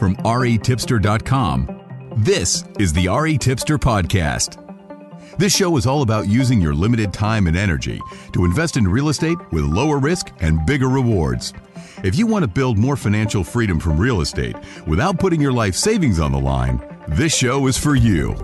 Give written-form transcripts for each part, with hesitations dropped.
from retipster.com. This is the RE Tipster Podcast. This show is all about using your limited time and energy to invest in real estate with lower risk and bigger rewards. If you want to build more financial freedom from real estate without putting your life savings on the line, this show is for you.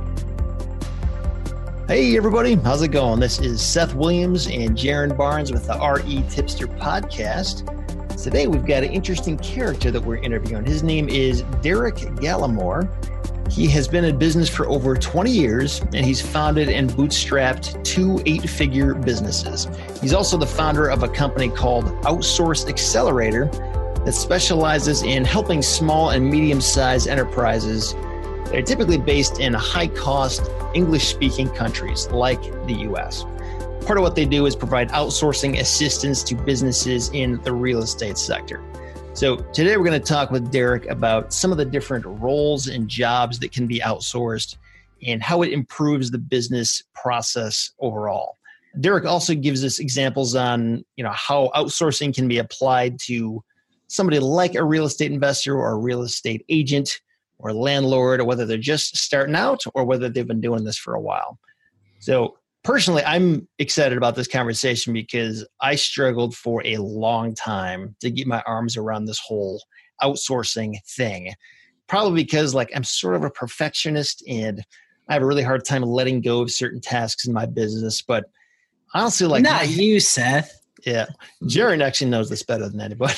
Hey everybody, how's it going? This is Seth Williams and Jaron Barnes with the RE Tipster Podcast. Today we've got an interesting character that we're interviewing. His name is Derek Gallimore. He has been in business for over 20 years, and he's founded and bootstrapped 2 8-figure businesses. He's also the founder of a company called Outsource Accelerator that specializes in helping small and medium-sized enterprises that are typically based in high-cost English-speaking countries like the U.S. Part of what they do is provide outsourcing assistance to businesses in the real estate sector. So today we're going to talk with Derek about some of the different roles and jobs that can be outsourced and how it improves the business process overall. Derek also gives us examples on, how outsourcing can be applied to somebody like a real estate investor or a real estate agent or landlord, or whether they're just starting out or whether they've been doing this for a while. So personally, I'm excited about this conversation because I struggled for a long time to get my arms around this whole outsourcing thing. Probably because I'm sort of a perfectionist and I have a really hard time letting go of certain tasks in my business. But honestly, not you, Seth. Yeah. Jaron actually knows this better than anybody.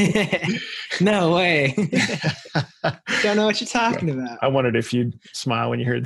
No way. Don't know what you're talking about. I wondered if you'd smile when you heard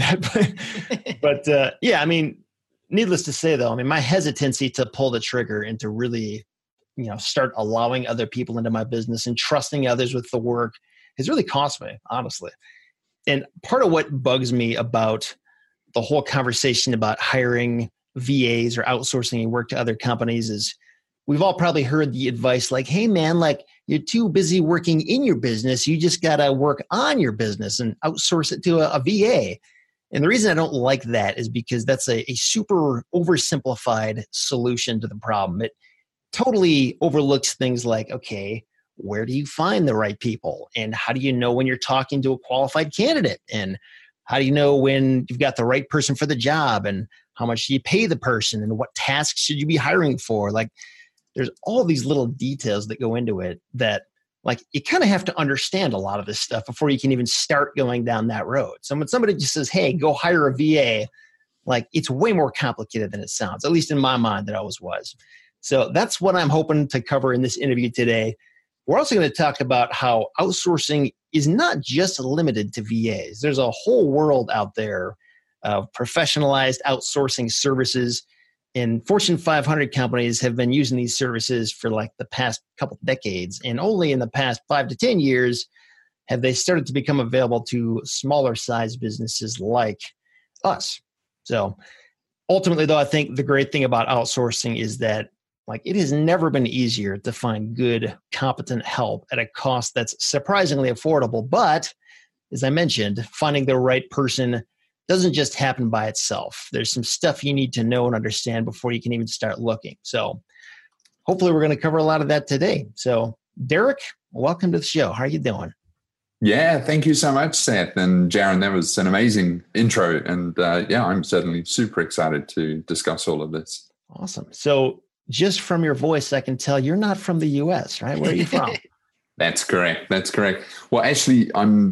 that. But yeah, needless to say, though, my hesitancy to pull the trigger and to really, start allowing other people into my business and trusting others with the work has really cost me, honestly. And part of what bugs me about the whole conversation about hiring VAs or outsourcing work to other companies is we've all probably heard the advice hey, man, you're too busy working in your business. You just got to work on your business and outsource it to a VA. And the reason I don't like that is because that's a super oversimplified solution to the problem. It totally overlooks things like, okay, where do you find the right people? And how do you know when you're talking to a qualified candidate? And how do you know when you've got the right person for the job? And how much do you pay the person? And what tasks should you be hiring for? There's all these little details that go into it that you kind of have to understand a lot of this stuff before you can even start going down that road. So when somebody just says, hey, go hire a VA, it's way more complicated than it sounds, at least in my mind, it always was. So that's what I'm hoping to cover in this interview today. We're also going to talk about how outsourcing is not just limited to VAs. There's a whole world out there of professionalized outsourcing services. And Fortune 500 companies have been using these services for the past couple decades. And only in the past 5 to 10 years have they started to become available to smaller size businesses like us. So ultimately, though, I think the great thing about outsourcing is that it has never been easier to find good, competent help at a cost that's surprisingly affordable. But as I mentioned, finding the right person doesn't just happen by itself. There's some stuff you need to know and understand before you can even start looking. So hopefully we're going to cover a lot of that today. So Derek, welcome to the show. How are you doing? Yeah, thank you so much, Seth. And Jaron, that was an amazing intro. And I'm certainly super excited to discuss all of this. Awesome. So just from your voice, I can tell you're not from the US, right? Where are you from? That's correct. Well, actually,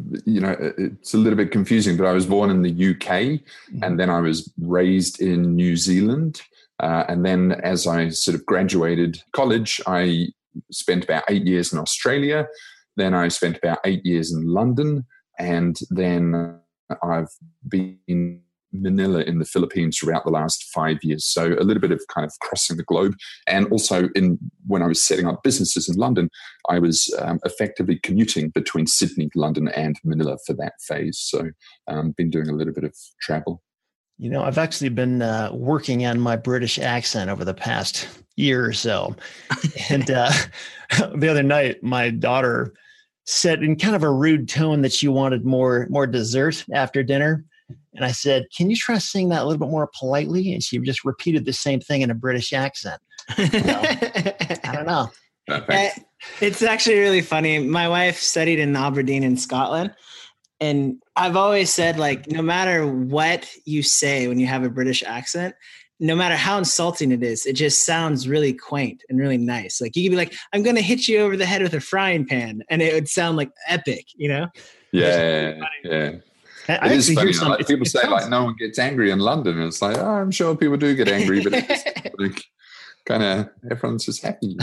it's a little bit confusing, but I was born in the UK and then I was raised in New Zealand. And then as I sort of graduated college, I spent about 8 years in Australia. Then I spent about 8 years in London. And then I've been in Manila in the Philippines throughout the last 5 years. So a little bit of kind of crossing the globe. And also when I was setting up businesses in London, I was effectively commuting between Sydney, London, and Manila for that phase. So been doing a little bit of travel. I've actually been working on my British accent over the past year or so. And the other night, my daughter said in kind of a rude tone that she wanted more dessert after dinner. And I said, can you try saying that a little bit more politely? And she just repeated the same thing in a British accent. So, I don't know. It's actually really funny. My wife studied in Aberdeen in Scotland. And I've always said, like, no matter what you say when you have a British accent, no matter how insulting it is, it just sounds really quaint and really nice. Like, you could be like, I'm going to hit you over the head with a frying pan. And it would sound like epic, you know? Yeah. I It is actually funny. hear some. Like, people say, like, no one gets angry in London. And it's like, oh, I'm sure people do get angry, but it's like, kind of everyone's just happy.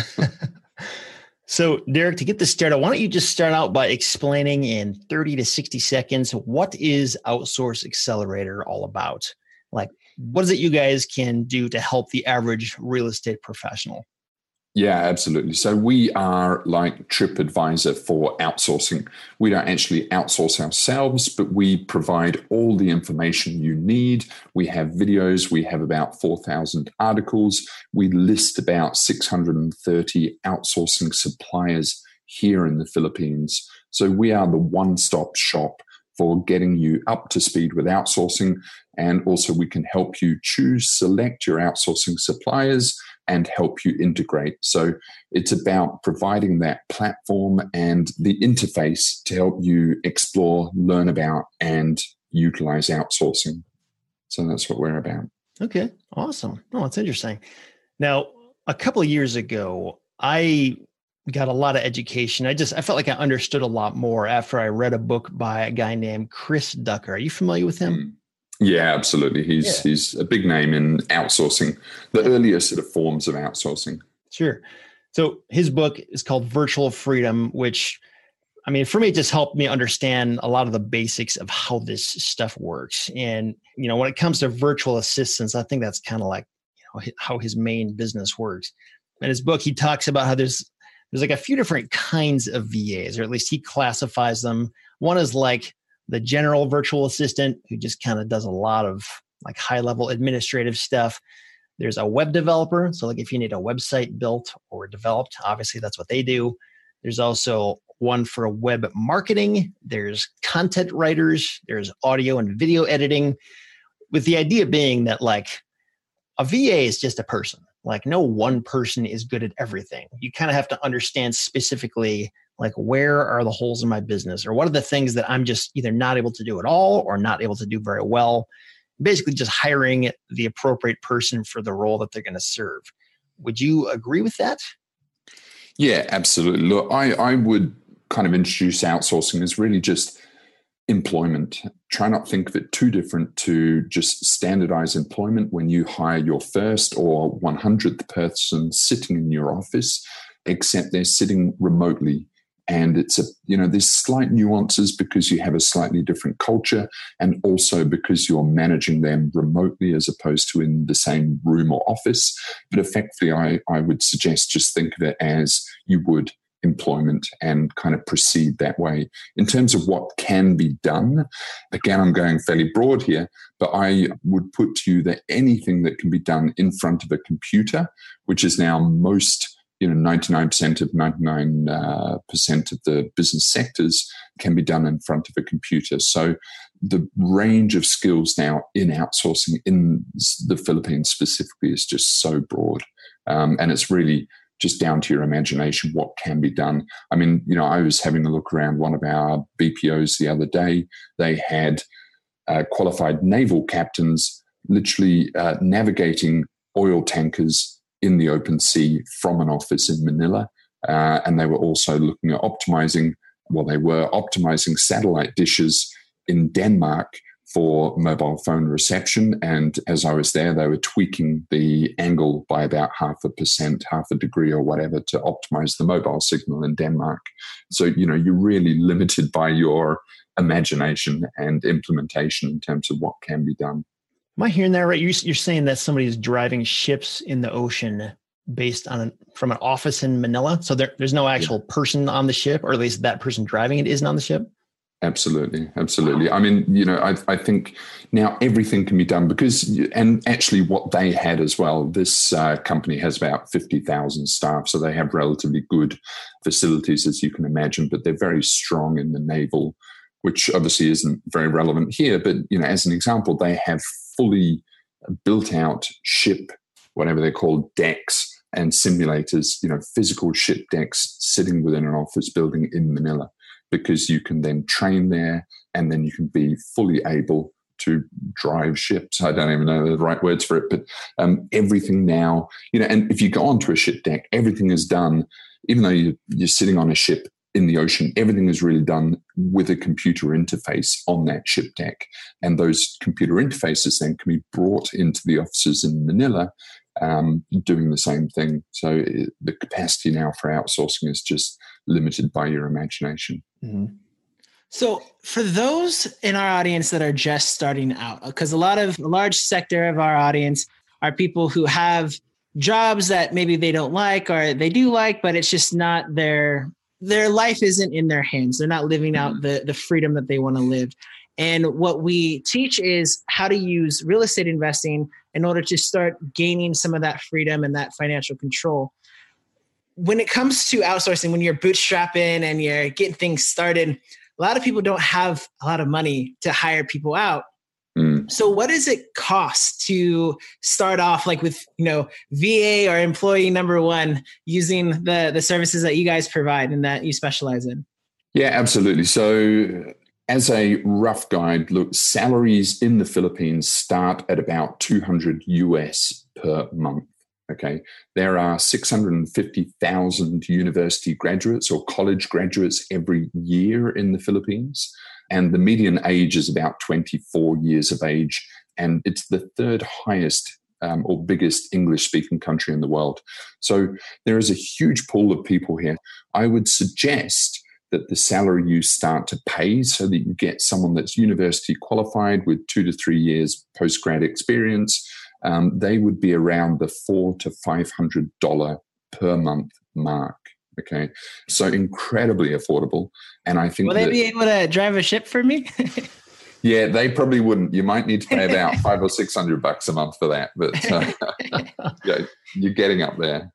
So, Derek, to get this started, why don't you just start out by explaining in 30 to 60 seconds, what is Outsource Accelerator all about? Like, what is it you guys can do to help the average real estate professional? Yeah, absolutely. So we are like TripAdvisor for outsourcing. We don't actually outsource ourselves, but we provide all the information you need. We have videos. We have about 4,000 articles. We list about 630 outsourcing suppliers here in the Philippines. So we are the one-stop shop for getting you up to speed with outsourcing. And also we can help you select your outsourcing suppliers and help you integrate. So it's about providing that platform and the interface to help you explore, learn about, and utilize outsourcing. So that's what we're about. Okay, awesome. Oh, that's interesting. Now, a couple of years ago, I got a lot of education. I felt like I understood a lot more after I read a book by a guy named Chris Ducker. Are you familiar with him? Yeah, absolutely. He's a big name in outsourcing, the earlier sort of forms of outsourcing. Sure. So his book is called Virtual Freedom, which, I mean, for me, it just helped me understand a lot of the basics of how this stuff works. And, you know, when it comes to virtual assistants, I think that's kind of like, you know, how his main business works. In his book, he talks about how there's like a few different kinds of VAs, or at least he classifies them. One is like the general virtual assistant who just kind of does a lot of like high level administrative stuff. There's a web developer. So like if you need a website built or developed, obviously that's what they do. There's also one for web marketing. There's content writers. There's audio and video editing, with the idea being that like a VA is just a person. Like no one person is good at everything. You kind of have to understand specifically like where are the holes in my business, or what are the things that I'm just either not able to do at all or not able to do very well. Basically just hiring the appropriate person for the role that they're going to serve. Would you agree with that? Yeah, absolutely. Look, I would kind of introduce outsourcing as really just employment. Try not to think of it too different to just standardized employment when you hire your first or 100th person sitting in your office, except they're sitting remotely. And it's there's slight nuances because you have a slightly different culture, and also because you're managing them remotely as opposed to in the same room or office. But effectively, I would suggest just think of it as you would employment and kind of proceed that way. In terms of what can be done, again, I'm going fairly broad here, but I would put to you that anything that can be done in front of a computer, which is now most 99% of 99% of the business sectors can be done in front of a computer. So the range of skills now in outsourcing in the Philippines specifically is just so broad. And it's really just down to your imagination what can be done. I mean, I was having a look around one of our BPOs the other day. They had qualified naval captains literally navigating oil tankers in the open sea from an office in Manila. And they were also looking at optimizing satellite dishes in Denmark for mobile phone reception. And as I was there, they were tweaking the angle by about 0.5%, half a degree or whatever to optimize the mobile signal in Denmark. So, you're really limited by your imagination and implementation in terms of what can be done. Am I hearing that right? You're saying that somebody is driving ships in the ocean based on from an office in Manila? So there's no actual person on the ship, or at least that person driving it isn't on the ship? Absolutely. I mean, I think now everything can be done and actually what they had as well, this company has about 50,000 staff, so they have relatively good facilities, as you can imagine, but they're very strong in the naval, which obviously isn't very relevant here. But, as an example, they have fully built out ship, whatever they're called, decks and simulators, physical ship decks sitting within an office building in Manila, because you can then train there and then you can be fully able to drive ships. I don't even know the right words for it, but everything now, and if you go onto a ship deck, everything is done, even though you're sitting on a ship in the ocean, everything is really done with a computer interface on that ship deck. And those computer interfaces then can be brought into the offices in Manila, doing the same thing. So the capacity now for outsourcing is just limited by your imagination. Mm-hmm. So for those in our audience that are just starting out, because a large sector of our audience are people who have jobs that maybe they don't like or they do like, but it's just not their life isn't in their hands. They're not living out the freedom that they want to live. And what we teach is how to use real estate investing in order to start gaining some of that freedom and that financial control. When it comes to outsourcing, when you're bootstrapping and you're getting things started, a lot of people don't have a lot of money to hire people out. So what does it cost to start off like with, VA or employee number one using the services that you guys provide and that you specialize in? Yeah, absolutely. So as a rough guide, look, salaries in the Philippines start at about $200 US per month. Okay. There are 650,000 university graduates or college graduates every year in the Philippines. And the median age is about 24 years of age. And it's the third highest or biggest English-speaking country in the world. So there is a huge pool of people here. I would suggest that the salary you start to pay so that you get someone that's university qualified with 2 to 3 years post-grad experience, they would be around the $400 to $500 per month mark. Okay, so incredibly affordable. And I think will they be able to drive a ship for me? Yeah, they probably wouldn't. You might need to pay about $500 or $600 a month for that, but yeah, you're getting up there.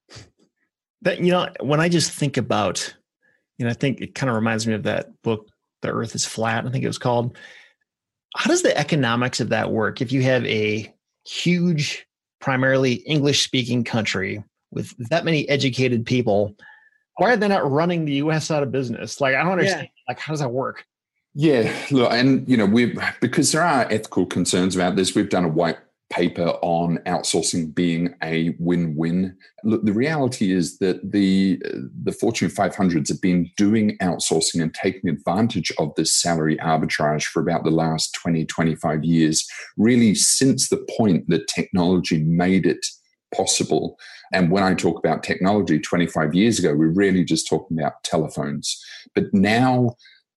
That when I just think about, I think it kind of reminds me of that book, The Earth is Flat, I think it was called. How does the economics of that work? If you have a huge, primarily English-speaking country with that many educated people, why are they not running the U.S. out of business? Like, I don't understand. Yeah. Like, how does that work? Yeah, look, and because there are ethical concerns about this, we've done a white paper on outsourcing being a win-win. Look, the reality is that the Fortune 500s have been doing outsourcing and taking advantage of this salary arbitrage for about the last 20, 25 years, really since the point that technology made it possible. And when I talk about technology 25 years ago, we're really just talking about telephones. But now,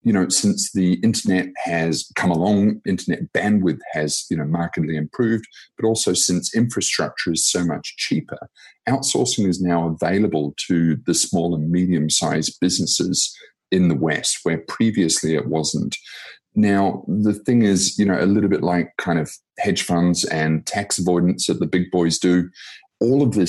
since the internet has come along, internet bandwidth has, markedly improved, but also since infrastructure is so much cheaper, outsourcing is now available to the small and medium-sized businesses in the West, where previously it wasn't. Now, the thing is, a little bit like kind of hedge funds and tax avoidance that the big boys do, all of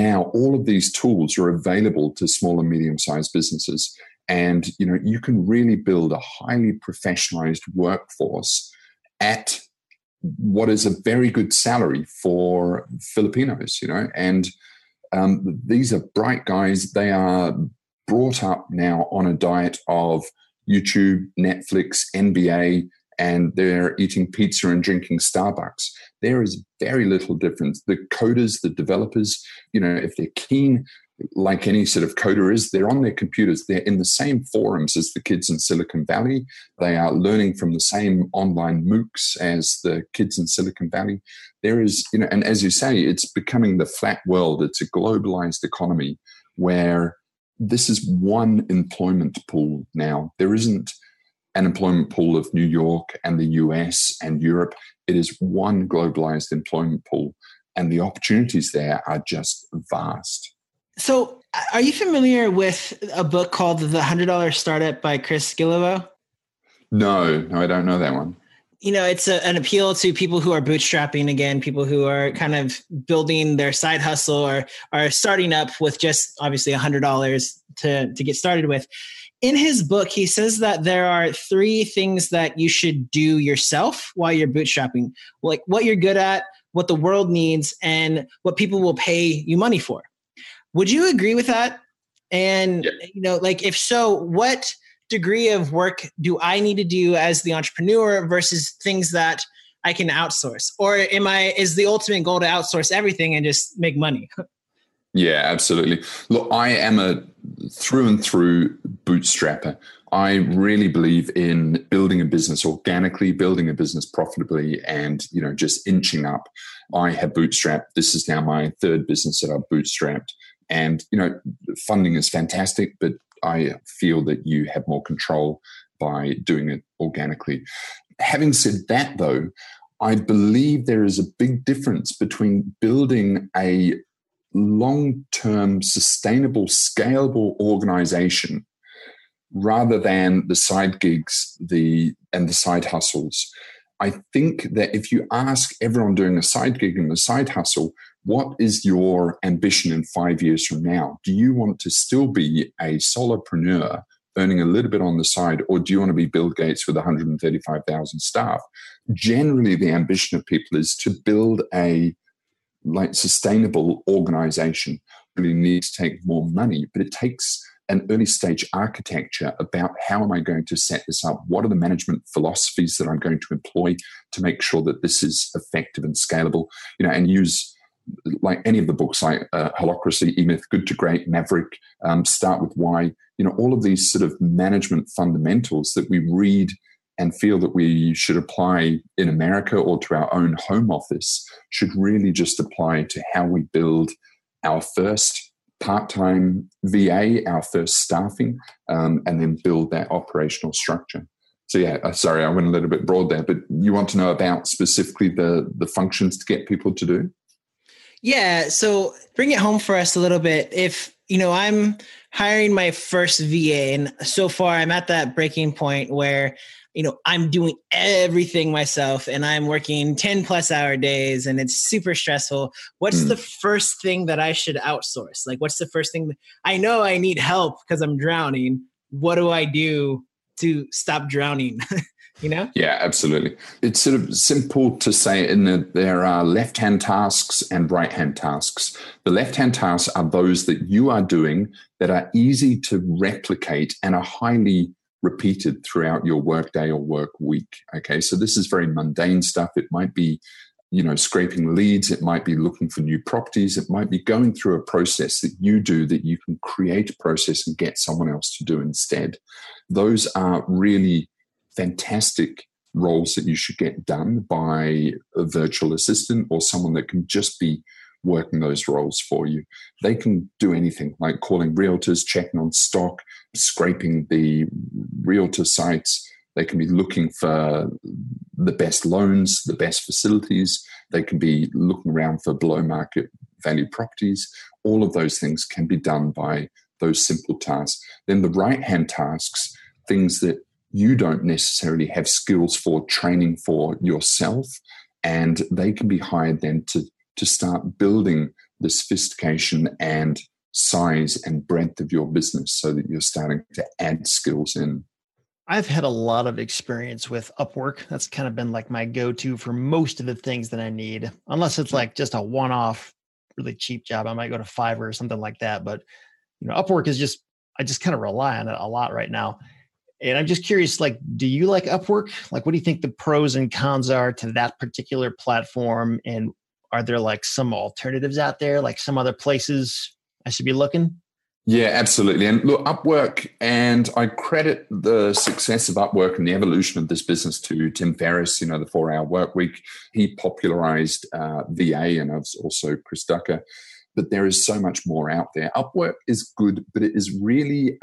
these tools are available to small and medium-sized businesses. And, you can really build a highly professionalized workforce at what is a very good salary for Filipinos, and these are bright guys. They are brought up now on a diet of YouTube, Netflix, NBA, and they're eating pizza and drinking Starbucks. There is very little difference. The coders, the developers, if they're keen, like any sort of coder is, they're on their computers. They're in the same forums as the kids in Silicon Valley. They are learning from the same online MOOCs as the kids in Silicon Valley. There is, and as you say, it's becoming the flat world. It's a globalized economy where this is one employment pool now. There isn't an employment pool of New York and the US and Europe. It is one globalized employment pool, and the opportunities there are just vast. So are you familiar with a book called The $100 Startup by Chris Guillebeau? No, I don't know that one. It's an appeal to people who are bootstrapping, again, people who are kind of building their side hustle or are starting up with just obviously $100 to get started with. In his book, he says that there are 3 things that you should do yourself while you're bootstrapping, like what you're good at, what the world needs, and what people will pay you money for. Would you agree with that? And, like, if so, what degree of work do I need to do as the entrepreneur versus things that I can outsource? Or is the ultimate goal to outsource everything and just make money? Yeah, absolutely. Look, I am a through and through bootstrapper. I really believe in building a business organically, building a business profitably, and, just inching up. I have bootstrapped. This is now my third business that I've bootstrapped. And, funding is fantastic, but I feel that you have more control by doing it organically. Having said that, though, I believe there is a big difference between building a long-term, sustainable, scalable organization rather than the side gigs and the side hustles. I think that if you ask everyone doing a side gig and a side hustle, what is your ambition in 5 years from now? Do you want to still be a solopreneur earning a little bit on the side, or do you want to be Bill Gates with 135,000 staff? Generally, the ambition of people is to build a sustainable organization. Really needs to take more money, but it takes an early stage architecture about how am I going to set this up? What are the management philosophies that I'm going to employ to make sure that this is effective and scalable? And use like any of the books like Holacracy, E-Myth, Good to Great, Maverick, Start with Why. All of these sort of management fundamentals that we read and feel that we should apply in America or to our own home office should really just apply to how we build our first part-time VA, our first staffing, and then build that operational structure. So yeah, sorry, I went a little bit broad there, but you want to know about specifically the functions to get people to do? Yeah. So bring it home for us a little bit. If, I'm hiring my first VA, and so far I'm at that breaking point where I'm doing everything myself and I'm working 10 plus hour days and it's super stressful. What's the first thing that I should outsource? Like, what's the first thing I know I need help because I'm drowning? What do I do to stop drowning? Yeah, absolutely. It's sort of simple to say in that there are left-hand tasks and right-hand tasks. The left-hand tasks are those that you are doing that are easy to replicate and are highly repeated throughout your workday or work week. Okay, so this is very mundane stuff. It might be, scraping leads. It might be looking for new properties. It might be going through a process that you do that you can create a process and get someone else to do instead. Those are really fantastic roles that you should get done by a virtual assistant or someone that can just be working those roles for you. They can do anything like calling realtors, checking on stock, scraping the realtor sites. They can be looking for the best loans, the best facilities. They can be looking around for below market value properties. All of those things can be done by those simple tasks. Then the right-hand tasks, things that you don't necessarily have skills for, training for yourself, and they can be hired then to start building the sophistication and size and breadth of your business so that you're starting to add skills in. I've had a lot of experience with Upwork. That's kind of been like my go-to for most of the things that I need, unless it's like just a one-off, really cheap job. I might go to Fiverr or something like that. But, Upwork is I just kind of rely on it a lot right now. And I'm just curious, like, do you like Upwork? Like, what do you think the pros and cons are to that particular platform? And are there like some alternatives out there, like some other places I should be looking? Yeah, absolutely. And look, Upwork, and I credit the success of Upwork and the evolution of this business to Tim Ferriss, the 4-hour work week. He popularized VA, and also Chris Ducker. But there is so much more out there. Upwork is good, but it is really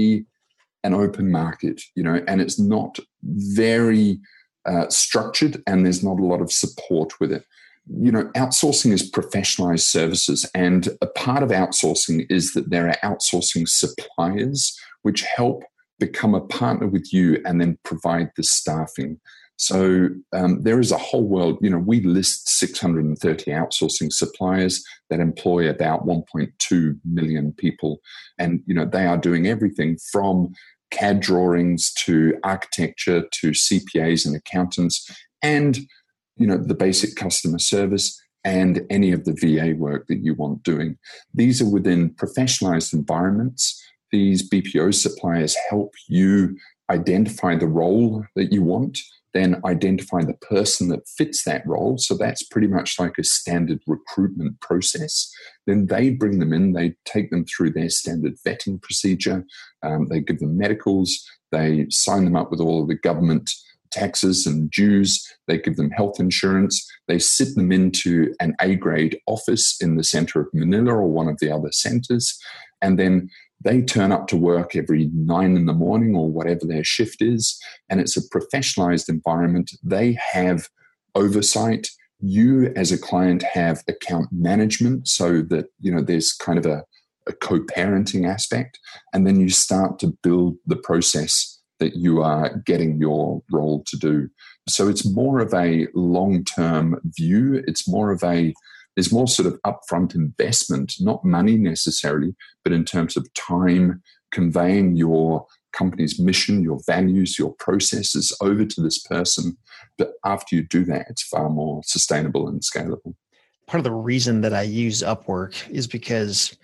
an open market, and it's not very structured, and there's not a lot of support with it. Outsourcing is professionalized services, and a part of outsourcing is that there are outsourcing suppliers which help become a partner with you and then provide the staffing. So there is a whole world, we list 630 outsourcing suppliers that employ about 1.2 million people. And, they are doing everything from CAD drawings to architecture to CPAs and accountants and the basic customer service. and any of the VA work that you want doing. These are within professionalized environments. These BPO suppliers help you identify the role that you want, then identify the person that fits that role. So that's pretty much like a standard recruitment process. Then they bring them in, they take them through their standard vetting procedure, they give them medicals, they sign them up with all of the government taxes and dues, they give them health insurance, they sit them into an A-grade office in the center of Manila or one of the other centers, and then they turn up to work every 9 a.m. or whatever their shift is, and it's a professionalized environment. They have oversight. You as a client have account management so that, there's kind of a co-parenting aspect, and then you start to build the process that you are getting your role to do. So it's more of a long-term view. There's more sort of upfront investment, not money necessarily, but in terms of time, conveying your company's mission, your values, your processes over to this person. But after you do that, it's far more sustainable and scalable. Part of the reason that I use Upwork is because,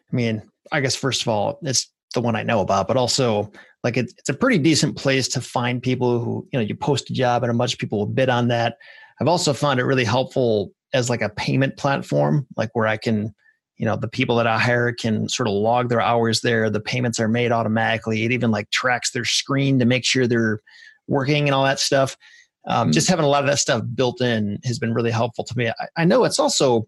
I guess, first of all, it's the one I know about, but also like it's a pretty decent place to find people who, you post a job and a bunch of people will bid on that. I've also found it really helpful as like a payment platform, like where I can, the people that I hire can sort of log their hours there. The payments are made automatically. It even like tracks their screen to make sure they're working and all that stuff. Just having a lot of that stuff built in has been really helpful to me. I know it's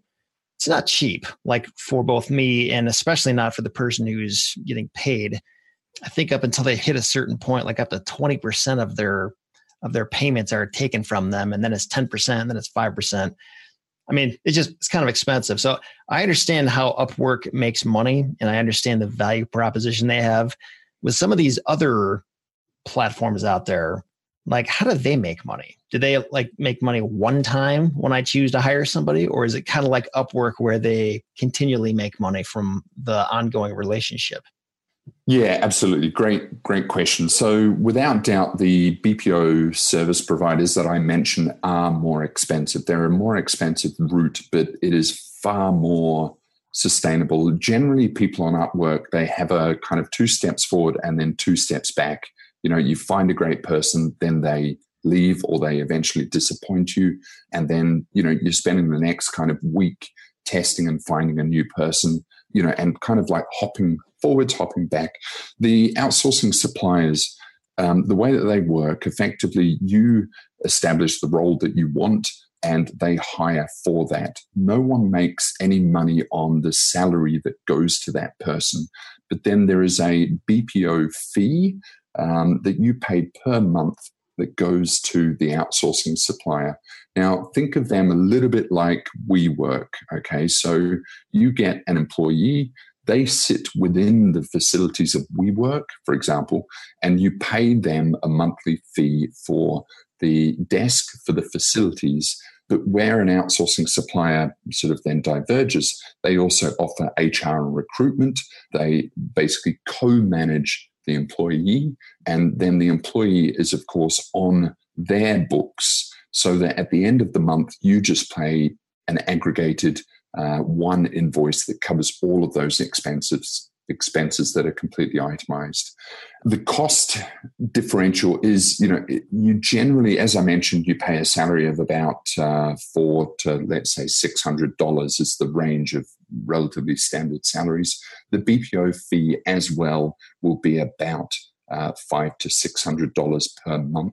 not cheap, like for both me and especially not for the person who's getting paid. I think up until they hit a certain point, like up to 20% of their payments are taken from them. And then it's 10%, and then it's 5%. It's kind of expensive. So I understand how Upwork makes money, and I understand the value proposition they have. With some of these other platforms out there, like how do they make money? Do they like make money one time when I choose to hire somebody, or is it kind of like Upwork where they continually make money from the ongoing relationship? Yeah, absolutely. Great question. So without doubt, the BPO service providers that I mentioned are more expensive. They're a more expensive route, but it is far more sustainable. Generally, people on Upwork, they have a kind of 2 steps forward and then 2 steps back. You find a great person, then they leave or they eventually disappoint you. And then, you're spending the next kind of week testing and finding a new person, and kind of like hopping forwards, hopping back. The outsourcing suppliers, the way that they work, effectively, you establish the role that you want and they hire for that. No one makes any money on the salary that goes to that person. But then there is a BPO fee that you pay per month that goes to the outsourcing supplier. Now, think of them a little bit like WeWork, okay? So you get an employee, they sit within the facilities of WeWork, for example, and you pay them a monthly fee for the desk, for the facilities. But where an outsourcing supplier sort of then diverges, they also offer HR and recruitment. They basically co-manage the employee, and then the employee is, of course, on their books, so that at the end of the month, you just pay an aggregated one invoice that covers all of those expenses that are completely itemized. The cost differential is, you generally, as I mentioned, you pay a salary of about $400 to, let's say, $600 is the range of relatively standard salaries. The BPO fee as well will be about $500 to $600 per month.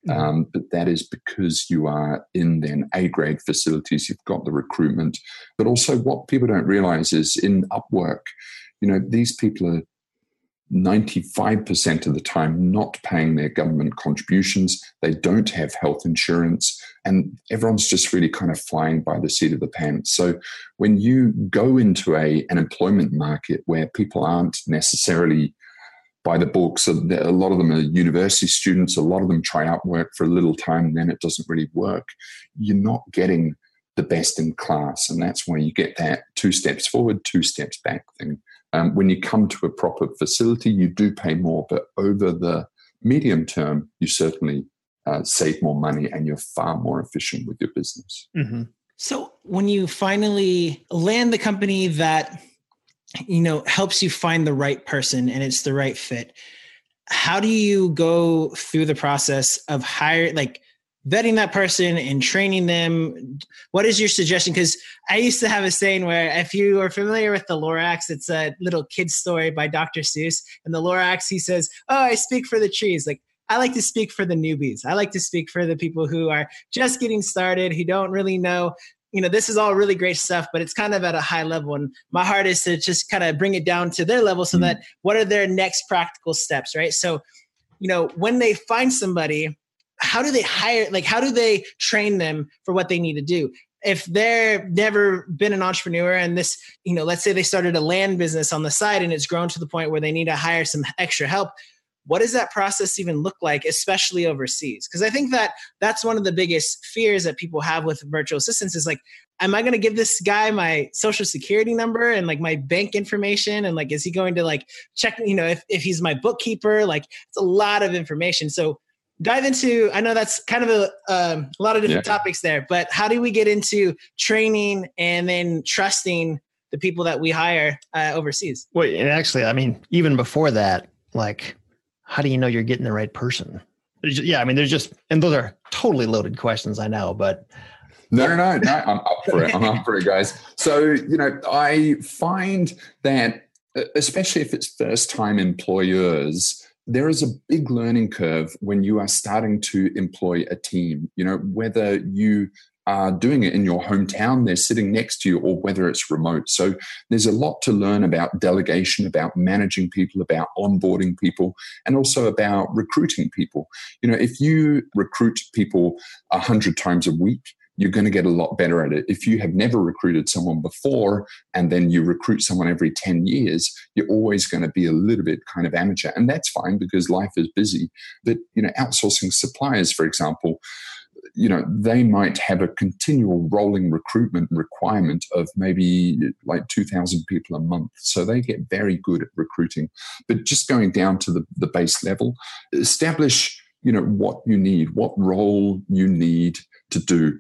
But that is because you are in then A-grade facilities, you've got the recruitment. But also what people don't realize is in Upwork, these people are 95% of the time not paying their government contributions. They don't have health insurance, and everyone's just really kind of flying by the seat of the pants. So when you go into an employment market where people aren't necessarily by the books, a lot of them are university students, a lot of them try out work for a little time and then it doesn't really work, you're not getting the best in class. And that's why you get that 2 steps forward, 2 steps back thing. When you come to a proper facility, you do pay more, but over the medium term, you certainly save more money and you're far more efficient with your business. So when you finally land the company that, helps you find the right person and it's the right fit, how do you go through the process of vetting that person and training them? What is your suggestion? Because I used to have a saying where, if you are familiar with the Lorax, it's a little kid's story by Dr. Seuss. And the Lorax, he says, "Oh, I speak for the trees." Like, I like to speak for the newbies. I like to speak for the people who are just getting started, who don't really know, this is all really great stuff, but it's kind of at a high level. And my heart is to just kind of bring it down to their level so that what are their next practical steps, right? So, when they find somebody, how do they hire, how do they train them for what they need to do? If they've never been an entrepreneur and this, let's say they started a land business on the side and it's grown to the point where they need to hire some extra help, what does that process even look like, especially overseas? Because I think that that's one of the biggest fears that people have with virtual assistants is am I going to give this guy my social security number and my bank information? And is he going to check, if he's my bookkeeper? It's a lot of information. So dive into, I know that's kind of a lot of different topics there, but how do we get into training and then trusting the people that we hire overseas? Well, and actually, even before that, how do you know you're getting the right person? There's just, and those are totally loaded questions, I know, but. No, I'm up for it. I'm up for it, guys. So, I find that, especially if it's first-time employers, there is a big learning curve when you are starting to employ a team, whether you are doing it in your hometown, they're sitting next to you, or whether it's remote. So there's a lot to learn about delegation, about managing people, about onboarding people, and also about recruiting people. If you recruit people 100 times a week, you're going to get a lot better at it. If you have never recruited someone before and then you recruit someone every 10 years, you're always going to be a little bit kind of amateur. And that's fine because life is busy. But, outsourcing suppliers, for example, they might have a continual rolling recruitment requirement of maybe 2,000 people a month. So they get very good at recruiting. But just going down to the base level, establish, what you need, what role you need to do.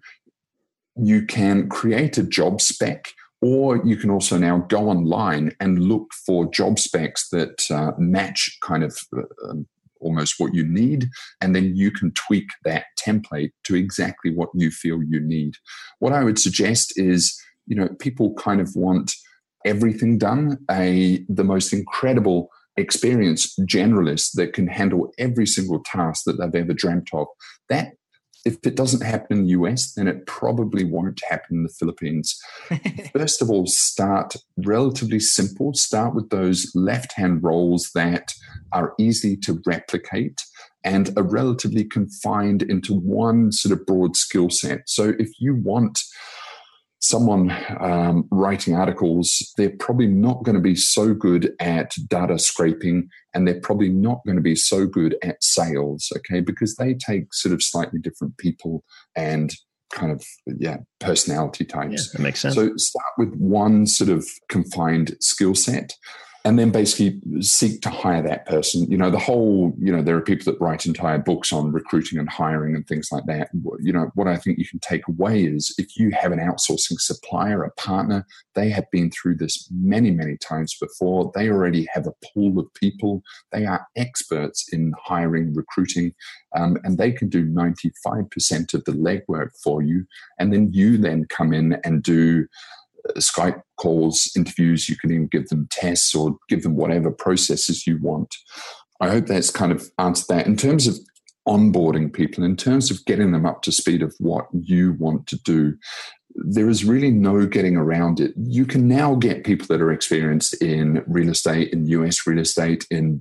You can create a job spec, or you can also now go online and look for job specs that match kind of almost what you need, and then you can tweak that template to exactly what you feel you need. What I would suggest is, people kind of want everything done. The most incredible experienced generalist that can handle every single task that they've ever dreamt of. That, if it doesn't happen in the US, then it probably won't happen in the Philippines. First of all, start relatively simple. Start with those left-hand roles that are easy to replicate and are relatively confined into one sort of broad skill set. So if you want someone writing articles, they're probably not going to be so good at data scraping, and they're probably not going to be so good at sales, okay? Because they take sort of slightly different people and kind of, personality types. Yeah, that makes sense. So start with one sort of confined skill set, and then basically seek to hire that person. The whole, there are people that write entire books on recruiting and hiring and things like that. What I think you can take away is if you have an outsourcing supplier, a partner, they have been through this many, many times before. They already have a pool of people. They are experts in hiring, recruiting, and they can do 95% of the legwork for you. And then you then come in and do Skype calls, interviews. You can even give them tests or give them whatever processes you want. I hope that's kind of answered that. In terms of onboarding people, in terms of getting them up to speed of what you want to do, there is really no getting around it. You can now get people that are experienced in real estate, in US real estate, in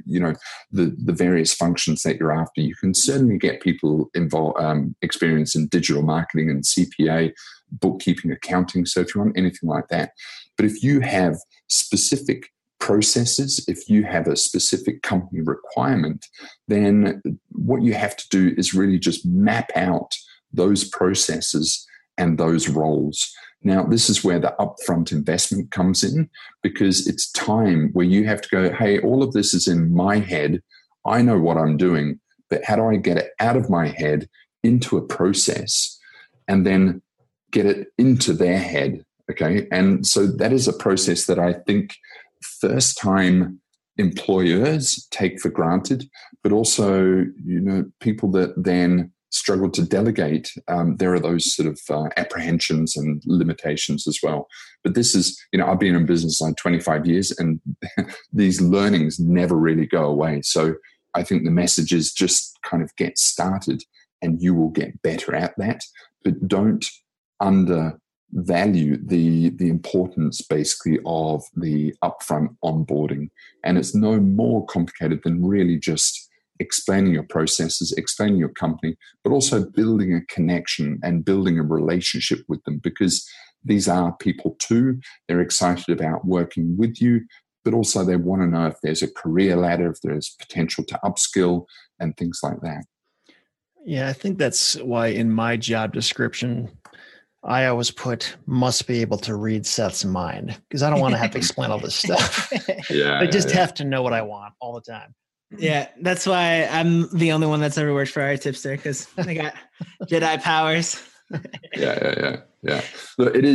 the various functions that you're after. You can certainly get people involved, experienced in digital marketing and CPA, bookkeeping, accounting. So if you want anything like that, but if you have specific processes, if you have a specific company requirement, then what you have to do is really just map out those processes and those roles. Now, this is where the upfront investment comes in, because it's time where you have to go, hey, all of this is in my head. I know what I'm doing, but how do I get it out of my head into a process? And then get it into their head. Okay. And so that is a process that I think first time employers take for granted, but also, people that then struggle to delegate, there are those sort of apprehensions and limitations as well. But this is, I've been in business like 25 years and these learnings never really go away. So I think the message is just kind of get started and you will get better at that, but don't undervalue the importance basically of the upfront onboarding. And it's no more complicated than really just explaining your processes, explaining your company, but also building a connection and building a relationship with them, because these are people too. They're excited about working with you, but also they want to know if there's a career ladder, if there's potential to upskill and things like that. Yeah, I think that's why in my job description, I always put must be able to read Seth's mind, because I don't want to have to explain all this stuff. I just have to know what I want all the time. Yeah, that's why I'm the only one that's ever worked for RE Tipster, because I got Jedi powers. Yeah. Look, it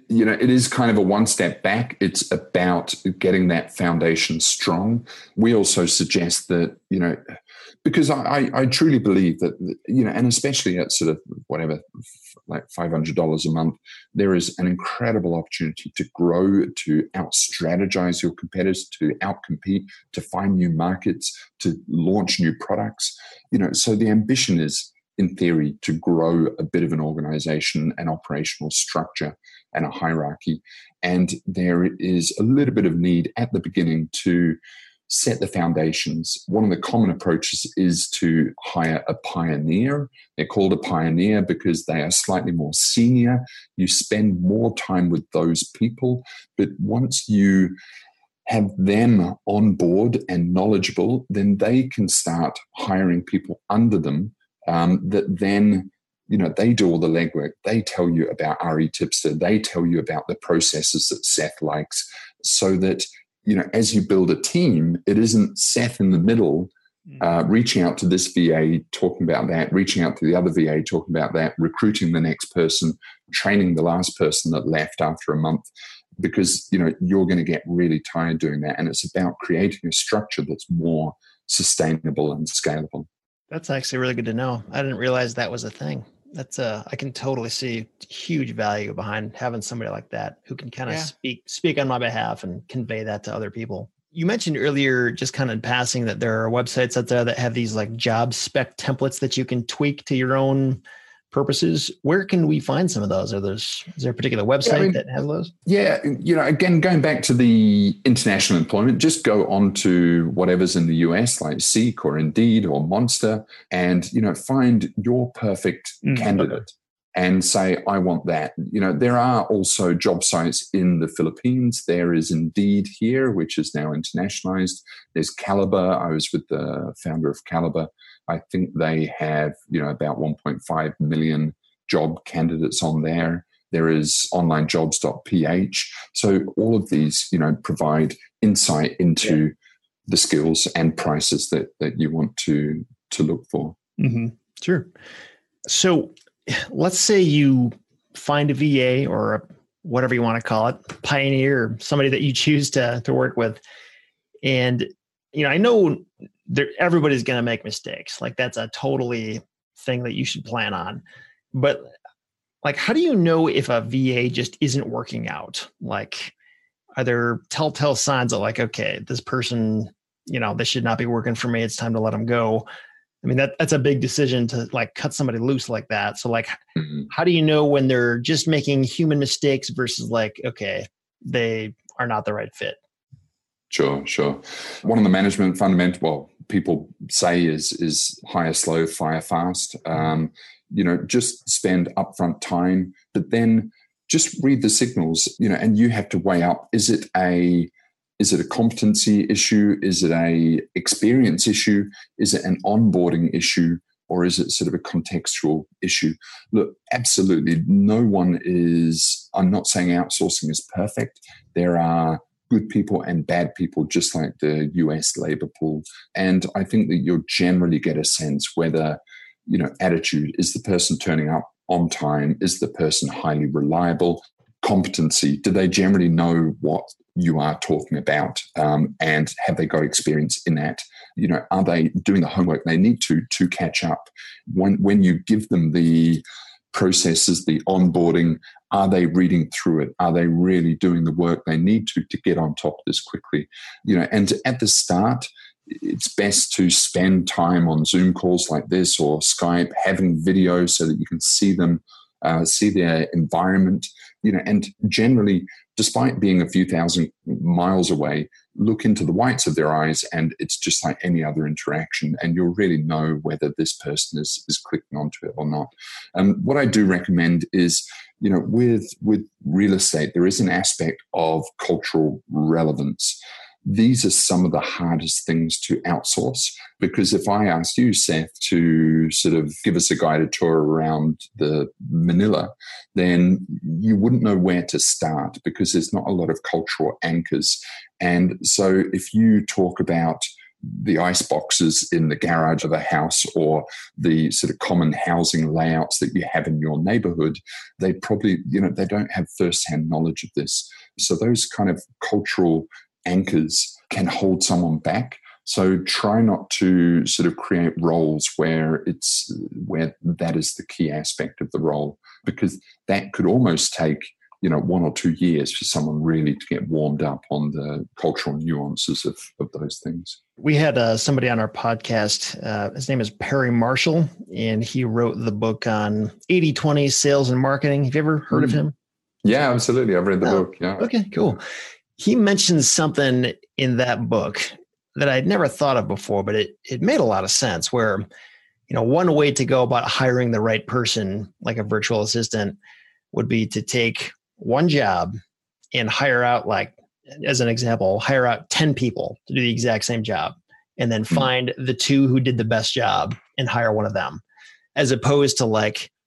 is kind of a one step back. It's about getting that foundation strong. We also suggest that, because I truly believe that, and especially at sort of whatever, like $500 a month, there is an incredible opportunity to grow, to out-strategize your competitors, to out-compete, to find new markets, to launch new products. So the ambition is, in theory, to grow a bit of an organization, an operational structure, and a hierarchy. And there is a little bit of need at the beginning to set the foundations. One of the common approaches is to hire a pioneer. They're called a pioneer because they are slightly more senior. You spend more time with those people, but once you have them on board and knowledgeable, then they can start hiring people under them that then, they do all the legwork. They tell you about RE Tipster. They tell you about the processes that Seth likes, so that, as you build a team, it isn't Seth in the middle, reaching out to this VA, talking about that, reaching out to the other VA, talking about that, recruiting the next person, training the last person that left after a month, because, you're going to get really tired doing that. And it's about creating a structure that's more sustainable and scalable. That's actually really good to know. I didn't realize that was a thing. That's I can totally see huge value behind having somebody like that who can kind of speak on my behalf and convey that to other people. You mentioned earlier, just kind of in passing, that there are websites out there that have these like job spec templates that you can tweak to your own purposes. Where can we find some of those? Is there a particular website that has those? Yeah. Again, going back to the international employment, just go on to whatever's in the US, like Seek or Indeed or Monster, and, find your perfect candidate and say, I want that. There are also job sites in the Philippines. There is Indeed here, which is now internationalized. There's Caliber. I was with the founder of Caliber. I think they have, about 1.5 million job candidates on there. There is onlinejobs.ph. So all of these, provide insight into the skills and prices that you want to look for. Mm-hmm. Sure. So let's say you find a VA or whatever you want to call it, pioneer, or somebody that you choose to work with. And, I know everybody's going to make mistakes. Like, that's a totally thing that you should plan on. But like, how do you know if a VA just isn't working out? Like, are there telltale signs that like, okay, this person, this should not be working for me. It's time to let them go. I mean, that's a big decision to like cut somebody loose like that. So like, how do you know when they're just making human mistakes versus like, okay, they are not the right fit? Sure. One of the management fundamental, people say is hire slow, fire fast. Just spend upfront time, but then just read the signals, and you have to weigh up, is it a competency issue? Is it a experience issue? Is it an onboarding issue? Or is it sort of a contextual issue? Look, absolutely, no one is, I'm not saying outsourcing is perfect. There are good people and bad people, just like the US labor pool. And I think that you'll generally get a sense whether, attitude, is the person turning up on time? Is the person highly reliable? Competency, do they generally know what you are talking about, and have they got experience in that? Are they doing the homework they need to catch up? When you give them the processes, the onboarding, are they reading through it? Are they really doing the work they need to get on top of this quickly? And at the start, it's best to spend time on Zoom calls like this or Skype, having video so that you can see them, see their environment, and generally, despite being a few thousand miles away, look into the whites of their eyes, and it's just like any other interaction, and you'll really know whether this person is clicking onto it or not. What I do recommend is, with real estate, there is an aspect of cultural relevance. These are some of the hardest things to outsource, because if I asked you, Seth, to sort of give us a guided tour around the Manila, then you wouldn't know where to start because there's not a lot of cultural anchors. And so if you talk about the ice boxes in the garage of a house or the sort of common housing layouts that you have in your neighborhood, they probably, they don't have firsthand knowledge of this. So those kind of cultural anchors can hold someone back. So try not to sort of create roles where that is the key aspect of the role, because that could almost take 1 or 2 years for someone really to get warmed up on the cultural nuances of those things. We had somebody on our podcast. His name is Perry Marshall, and he wrote the book on 80-20 sales and marketing. Have you ever heard of him? Yeah, absolutely. I've read the book. Yeah. Okay, cool. He mentions something in that book that I'd never thought of before, but it made a lot of sense, where, one way to go about hiring the right person, like a virtual assistant, would be to take one job and hire out, like, as an example, hire out 10 people to do the exact same job, and then find the 2 who did the best job and hire one of them, as opposed to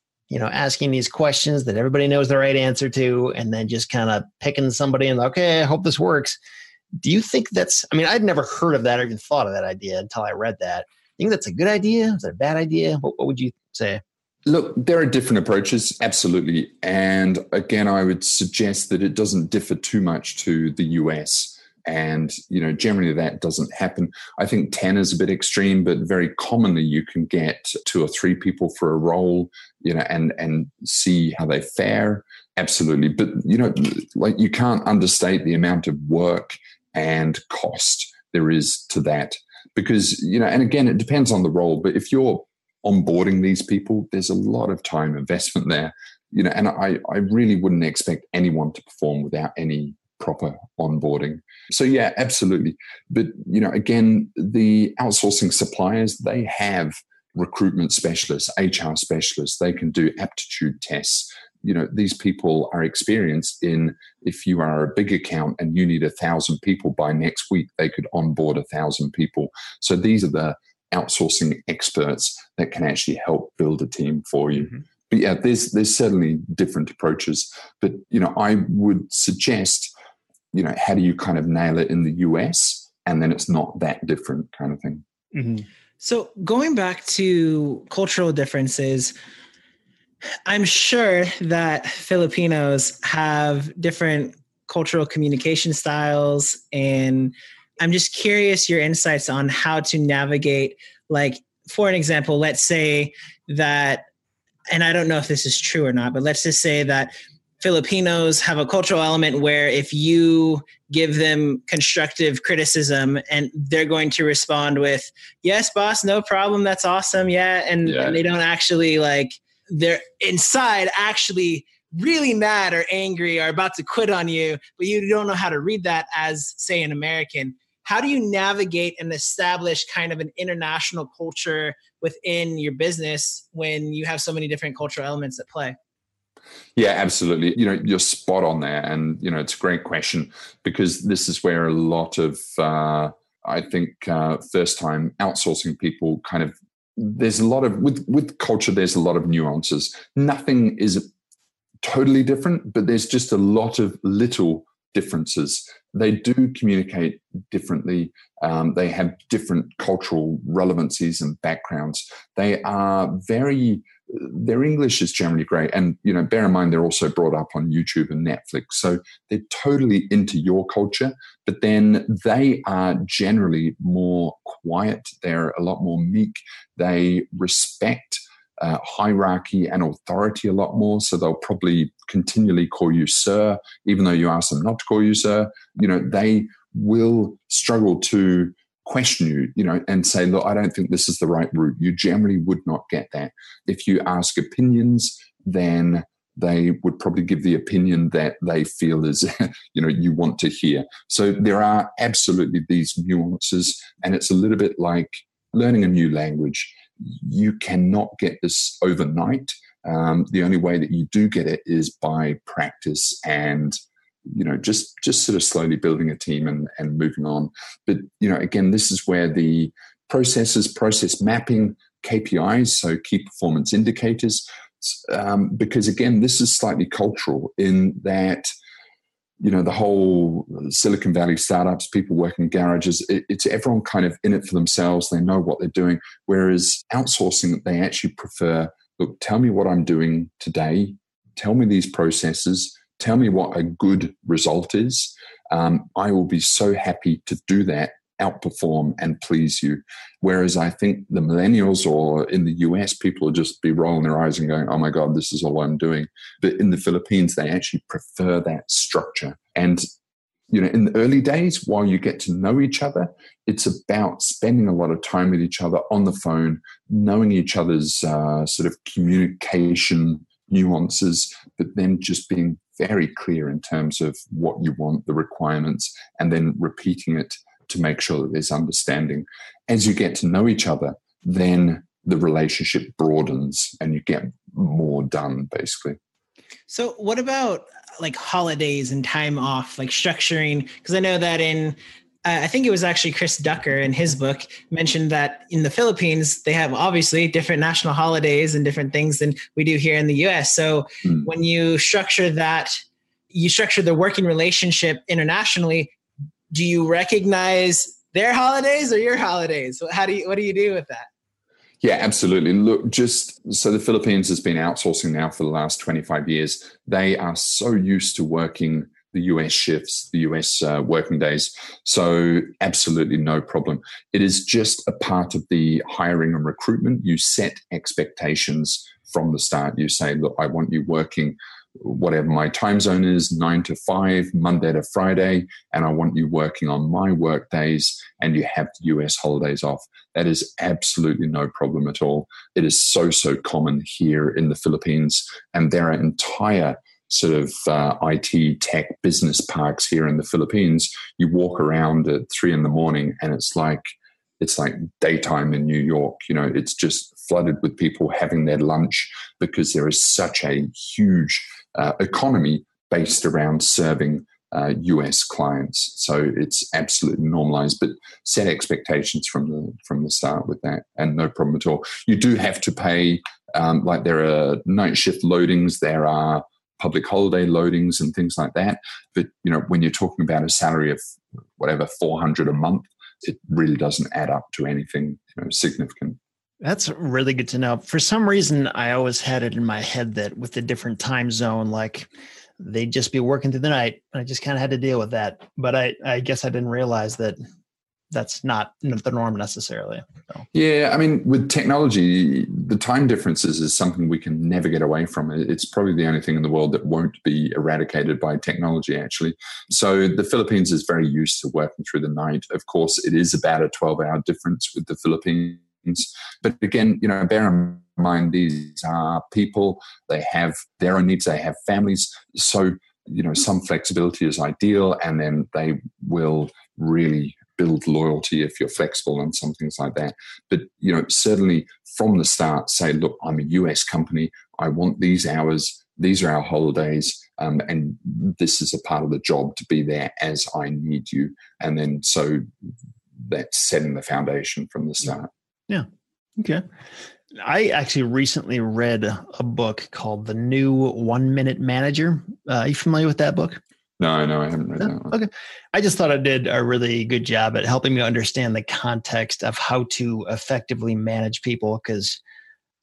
asking these questions that everybody knows the right answer to, and then just kind of picking somebody and, okay, I hope this works. Do you think I'd never heard of that or even thought of that idea until I read that. You think that's a good idea? Is that a bad idea? What would you say? Look, there are different approaches, absolutely. And again, I would suggest that it doesn't differ too much to the US. And, generally that doesn't happen. I think 10 is a bit extreme, but very commonly you can get 2 or 3 people for a role, and see how they fare. Absolutely. But, you can't understate the amount of work and cost there is to that, because, and again, it depends on the role, but if you're onboarding these people, there's a lot of time investment there, and I really wouldn't expect anyone to perform without any proper onboarding. So yeah, absolutely. But, again, the outsourcing suppliers, they have recruitment specialists, HR specialists. They can do aptitude tests. These people are experienced in, if you are a big account and you need 1,000 people by next week, they could onboard 1,000 people. So these are the outsourcing experts that can actually help build a team for you. Mm-hmm. But yeah, there's certainly different approaches. But, I would suggest, how do you kind of nail it in the US? And then it's not that different kind of thing. Mm-hmm. So going back to cultural differences, I'm sure that Filipinos have different cultural communication styles. And I'm just curious your insights on how to navigate, like, for an example, let's say that, and I don't know if this is true or not, but let's just say that Filipinos have a cultural element where if you give them constructive criticism and they're going to respond with, yes, boss, no problem. That's awesome. Yeah. And they don't actually, like, they're inside actually really mad or angry or about to quit on you, but you don't know how to read that as, say, an American. How do you navigate and establish kind of an international culture within your business when you have so many different cultural elements at play? Yeah, absolutely. You're spot on there. And, it's a great question, because this is where a lot of, I think, first-time outsourcing people kind of, there's a lot of, with culture, there's a lot of nuances. Nothing is totally different, but there's just a lot of little differences. They do communicate differently. They have different cultural relevancies and backgrounds. They are very their English is generally great. And, bear in mind, they're also brought up on YouTube and Netflix. So they're totally into your culture, but then they are generally more quiet. They're a lot more meek. They respect hierarchy and authority a lot more. So they'll probably continually call you sir, even though you ask them not to call you sir. They will struggle to question you, and say, look, I don't think this is the right route. You generally would not get that. If you ask opinions, then they would probably give the opinion that they feel is, you want to hear. So there are absolutely these nuances, and it's a little bit like learning a new language. You cannot get this overnight. The only way that you do get it is by practice and just sort of slowly building a team and moving on. But, again, this is where the process mapping, KPIs, so key performance indicators, because, again, this is slightly cultural in that, the whole Silicon Valley startups, people working in garages, it's everyone kind of in it for themselves. They know what they're doing. Whereas outsourcing, they actually prefer, look, tell me what I'm doing today. Tell me these processes. Tell me what a good result is. I will be so happy to do that, outperform and please you. Whereas I think the millennials, or in the US, people will just be rolling their eyes and going, oh my God, this is all I'm doing. But in the Philippines, they actually prefer that structure. And, in the early days, while you get to know each other, it's about spending a lot of time with each other on the phone, knowing each other's sort of communication nuances, but then just being very clear in terms of what you want, the requirements, and then repeating it to make sure that there's understanding. As you get to know each other, then the relationship broadens and you get more done, basically. So what about like holidays and time off, like structuring? Because I know that I think it was actually Chris Ducker in his book mentioned that in the Philippines, they have obviously different national holidays and different things than we do here in the US. So when you structure that, you structure the working relationship internationally, do you recognize their holidays or your holidays? What do you do with that? Yeah, absolutely. Look, so the Philippines has been outsourcing now for the last 25 years. They are so used to working the US shifts, the US working days. So absolutely no problem. It is just a part of the hiring and recruitment. You set expectations from the start. You say, look, I want you working whatever my time zone is, 9 to 5, Monday to Friday, and I want you working on my work days, and you have the US holidays off. That is absolutely no problem at all. It is so common here in the Philippines, and there are entire sort of IT tech business parks here in the Philippines. You walk around at 3 a.m. and it's like daytime in New York. It's just flooded with people having their lunch because there is such a huge economy based around serving US clients. So it's absolutely normalized, but set expectations from the start with that, and no problem at all. You do have to pay, like there are night shift loadings, there are public holiday loadings and things like that. But, when you're talking about a salary of whatever, $400 a month, it really doesn't add up to anything significant. That's really good to know. For some reason, I always had it in my head that with the different time zone, like they'd just be working through the night. I just kind of had to deal with that. But I guess I didn't realize that that's not the norm necessarily. So. Yeah, I mean, with technology, the time differences is something we can never get away from. It's probably the only thing in the world that won't be eradicated by technology, actually. So the Philippines is very used to working through the night. Of course, it is about a 12-hour difference with the Philippines. But again, bear in mind, these are people, they have their own needs, they have families. So, some flexibility is ideal, and then they will really build loyalty if you're flexible and some things like that. But, certainly from the start, say, look, I'm a US company. I want these hours. These are our holidays. And this is a part of the job to be there as I need you. And then so that's setting the foundation from the start. Yeah. Okay. I actually recently read a book called The New 1 Minute Manager. Are you familiar with that book? No, I haven't read that one. Okay. I just thought I did a really good job at helping me understand the context of how to effectively manage people, because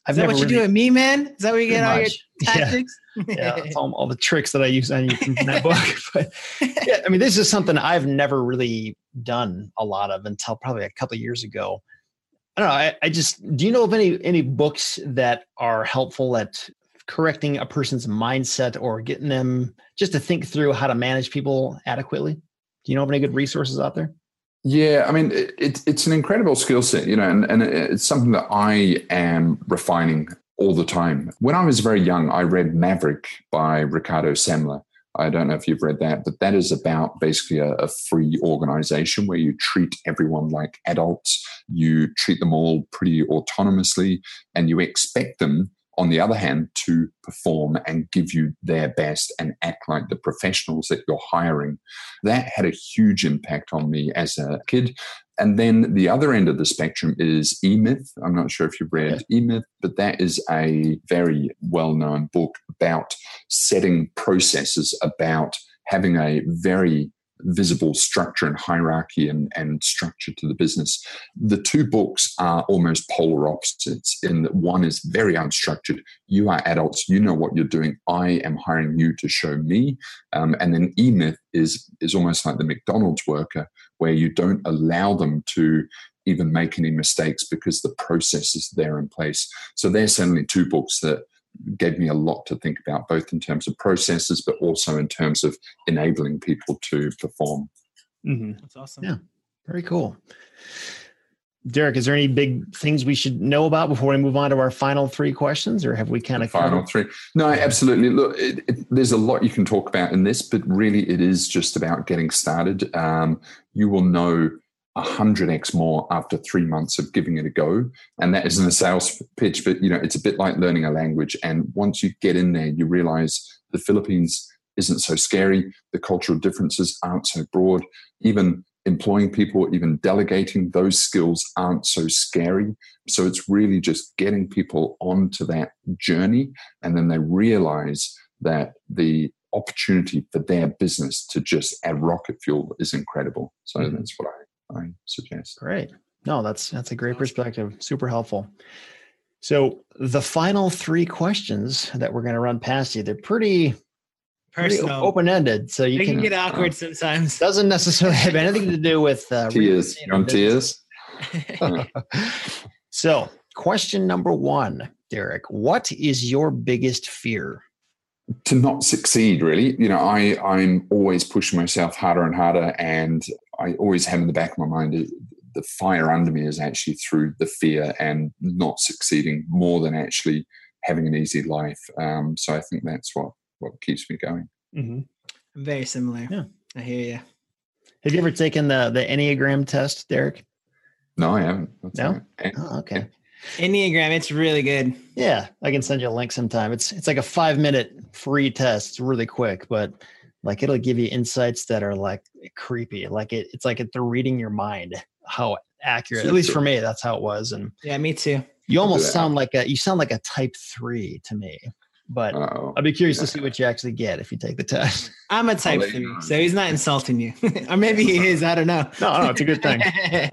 Is that what you do with me, man? Is that where you get all your tactics? Yeah, that's all the tricks that I use on you from that book. But yeah, I mean, this is something I've never really done a lot of until probably a couple of years ago. I don't know. I just, do you know of any books that are helpful at correcting a person's mindset or getting them just to think through how to manage people adequately? Do you know of any good resources out there? Yeah, I mean, it's an incredible skill set, and it's something that I am refining all the time. When I was very young, I read Maverick by Ricardo Semler. I don't know if you've read that, but that is about basically a free organization where you treat everyone like adults. You treat them all pretty autonomously, and you expect them, on the other hand, to perform and give you their best and act like the professionals that you're hiring. That had a huge impact on me as a kid. And then the other end of the spectrum is E-Myth. I'm not sure if you've read E-Myth, but that is a very well-known book about setting processes, about having a very visible structure and hierarchy and structure to the business. The two books are almost polar opposites in that one is very unstructured. You are adults. You know what you're doing. I am hiring you to show me. And then E-Myth is almost like the McDonald's worker, where you don't allow them to even make any mistakes because the process is there in place. So there's certainly two books that gave me a lot to think about, both in terms of processes, but also in terms of enabling people to perform. Mm-hmm. That's awesome. Yeah, very cool. Derek, is there any big things we should know about before we move on to our final three questions, or have we kind of final three? No, absolutely. Look, there's a lot you can talk about in this, but really it is just about getting started. You will know 100x more after 3 months of giving it a go. And that isn't a sales pitch, but it's a bit like learning a language. And once you get in there, you realize the Philippines isn't so scary. The cultural differences aren't so broad. Even employing people, even delegating, those skills aren't so scary. So it's really just getting people onto that journey. And then they realize that the opportunity for their business to just add rocket fuel is incredible. So that's what I suggest. Great. No, that's a great perspective. Super helpful. So the final three questions that we're going to run past you, they're pretty open-ended. So they can get awkward sometimes. Doesn't necessarily have anything to do with tears. Tears. So question number one, Derek, what is your biggest fear? To not succeed, really. I'm always pushing myself harder and harder, and I always have in the back of my mind the fire under me is actually through the fear and not succeeding more than actually having an easy life. So I think that's what keeps me going. Mm-hmm. Very similar. Yeah, I hear you. Have you ever taken the Enneagram test, Derek? No, I haven't. No? Oh, okay. Yeah. Enneagram, it's really good. Yeah, I can send you a link sometime. It's like a 5-minute free test. It's really quick, but like it'll give you insights that are like creepy. Like it's like they're reading your mind. How accurate, at least for me, that's how it was. And yeah, me too. You almost sound like a type 3 to me. But I'd be curious to see what you actually get if you take the test. I'm a type 3, so he's not insulting you. Or maybe he is, I don't know. No, it's a good thing.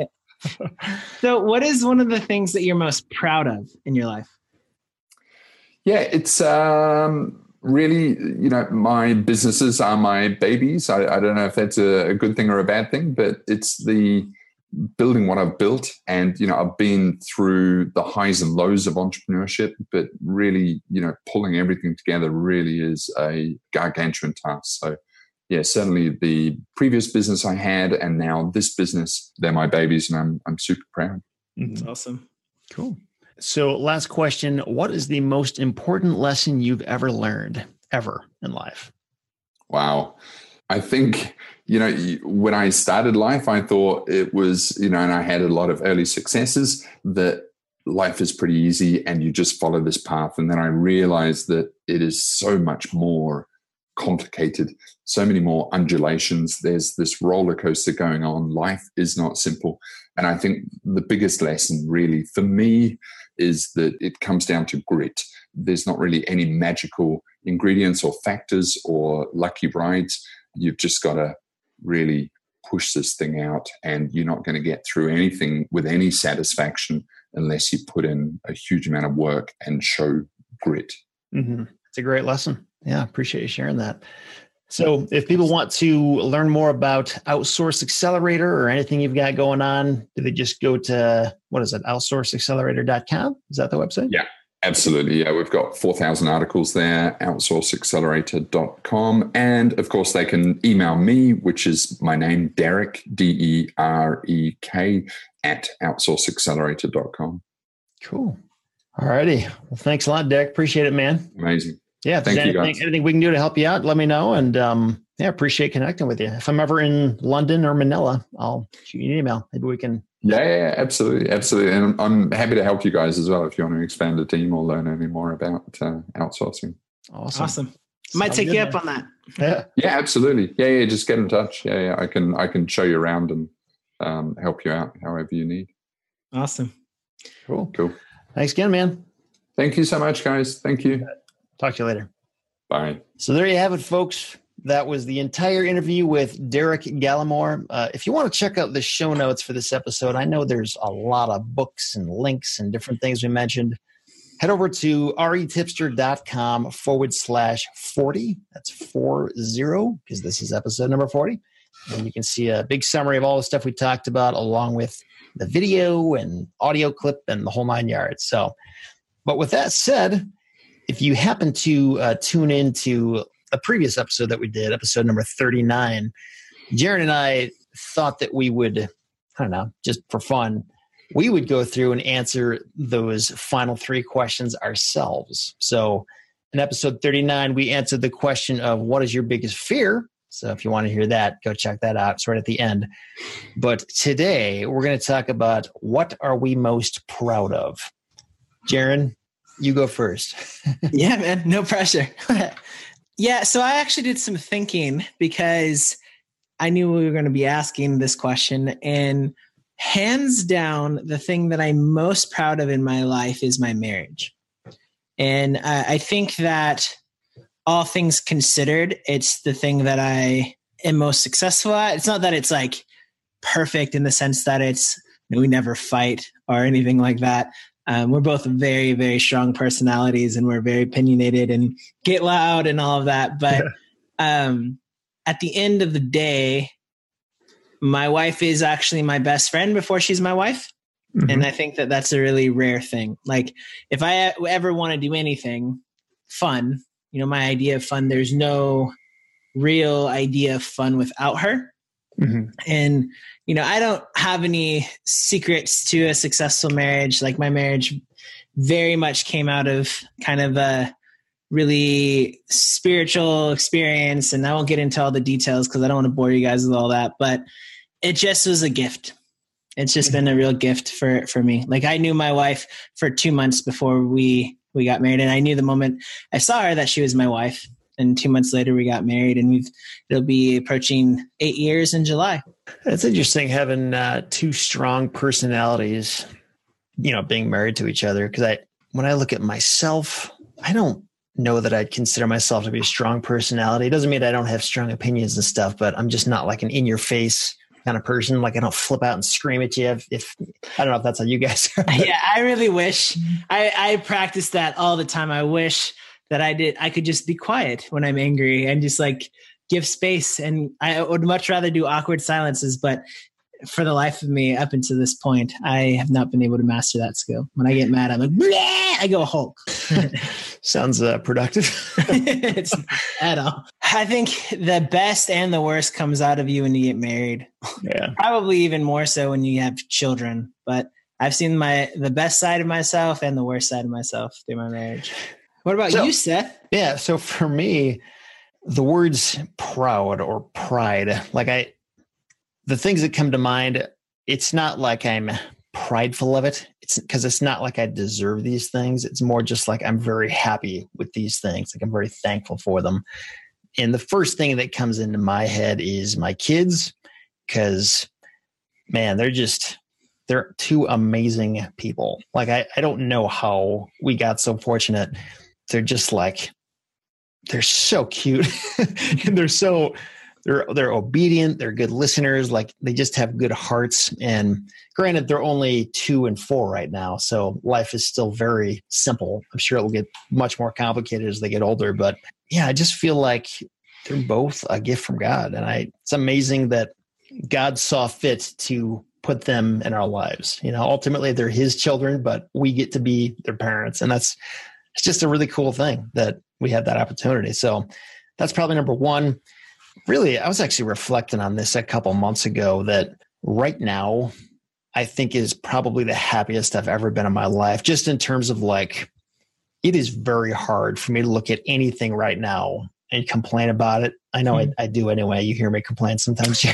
So what is one of the things that you're most proud of in your life? Yeah, it's really, my businesses are my babies. I don't know if that's a good thing or a bad thing, but it's the building what I've built. And, I've been through the highs and lows of entrepreneurship, but really, pulling everything together really is a gargantuan task. So yeah, certainly the previous business I had and now this business, they're my babies, and I'm super proud. That's awesome. Cool. So last question, what is the most important lesson you've ever learned in life? Wow. I think, when I started life, I thought it was, and I had a lot of early successes, that life is pretty easy and you just follow this path. And then I realized that it is so much more complicated, so many more undulations. There's this roller coaster going on. Life is not simple. And I think the biggest lesson really for me is that it comes down to grit. There's not really any magical ingredients or factors or lucky rides. You've just got to really push this thing out, and you're not going to get through anything with any satisfaction unless you put in a huge amount of work and show grit. Mm-hmm. It's a great lesson. Yeah, appreciate you sharing that. So if people want to learn more about Outsource Accelerator or anything you've got going on, do they just go to, what is it, outsourceaccelerator.com? Is that the website? Yeah, absolutely. Yeah, we've got 4,000 articles there, outsourceaccelerator.com. And of course, they can email me, which is my name, Derek, DEREK, at outsourceaccelerator.com. Cool. All righty. Well, thanks a lot, Derek. Appreciate it, man. Amazing. Yeah, if there's anything we can do to help you out, let me know. And appreciate connecting with you. If I'm ever in London or Manila, I'll shoot you an email. Maybe we can. Yeah, absolutely. Absolutely. And I'm happy to help you guys as well if you want to expand the team or learn any more about outsourcing. Awesome. Might take you up on that. Yeah, absolutely. Yeah. Just get in touch. Yeah. I can show you around and help you out however you need. Awesome. Cool. Thanks again, man. Thank you so much, guys. Thank you. Talk to you later. Bye. So there you have it, folks. That was the entire interview with Derek Gallimore. If you want to check out the show notes for this episode, I know there's a lot of books and links and different things we mentioned. Head over to retipster.com/40. That's 40 because this is episode number 40. And you can see a big summary of all the stuff we talked about along with the video and audio clip and the whole 9 yards. So, but with that said, if you happen to tune into a previous episode that we did, episode number 39, Jaron and I thought that we would, I don't know, just for fun, we would go through and answer those final 3 questions ourselves. So in episode 39, we answered the question of what is your biggest fear? So if you want to hear that, go check that out. It's right at the end. But today we're going to talk about what are we most proud of? Jaron, you go first. Yeah, man. No pressure. Yeah. So I actually did some thinking because I knew we were going to be asking this question. And hands down, the thing that I'm most proud of in my life is my marriage. And I think that all things considered, it's the thing that I am most successful at. It's not that it's like perfect in the sense that we never fight or anything like that. We're both very, very strong personalities and we're very opinionated and get loud and all of that. But at the end of the day, my wife is actually my best friend before she's my wife. Mm-hmm. And I think that that's a really rare thing. Like if I ever want to do anything fun, my idea of fun, there's no real idea of fun without her. Mm-hmm. And I don't have any secrets to a successful marriage. Like my marriage very much came out of kind of a really spiritual experience. And I won't get into all the details because I don't want to bore you guys with all that, but it just was a gift. It's just been a real gift for me. Like I knew my wife for 2 months before we got married. And I knew the moment I saw her that she was my wife. And 2 months later we got married and it'll be approaching 8 years in July. It's interesting having 2 strong personalities, being married to each other. Because when I look at myself, I don't know that I'd consider myself to be a strong personality. It doesn't mean I don't have strong opinions and stuff, but I'm just not like an in-your-face kind of person. Like I don't flip out and scream at you. If I don't know if that's how you guys are. Yeah, I really wish I practice that all the time. I wish that I could just be quiet when I'm angry and just like give space. And I would much rather do awkward silences, but for the life of me up until this point, I have not been able to master that skill. When I get mad, I'm like, bleh! I go Hulk. Sounds productive. It's not at all. I think the best and the worst comes out of you when you get married. Yeah. Probably even more so when you have children, but I've seen the best side of myself and the worst side of myself through my marriage. What about you, Seth? Yeah. So for me, the words proud or pride, like the things that come to mind, it's not like I'm prideful of it. It's because it's not like I deserve these things. It's more just like I'm very happy with these things. Like I'm very thankful for them. And the first thing that comes into my head is my kids, because man, they're 2 amazing people. Like I don't know how we got so fortunate. They're just like, they're so cute and they're so they're obedient, they're good listeners, like they just have good hearts. And granted, they're only 2 and 4 right now, so life is still very simple. I'm sure it will get much more complicated as they get older, but yeah, I just feel like they're both a gift from God. And it's amazing that God saw fit to put them in our lives. Ultimately they're his children, but we get to be their parents. And it's just a really cool thing that we have that opportunity. So that's probably number one. Really, I was actually reflecting on this a couple months ago that right now I think is probably the happiest I've ever been in my life, just in terms of like, it is very hard for me to look at anything right now and complain about it. I know I do anyway. You hear me complain sometimes.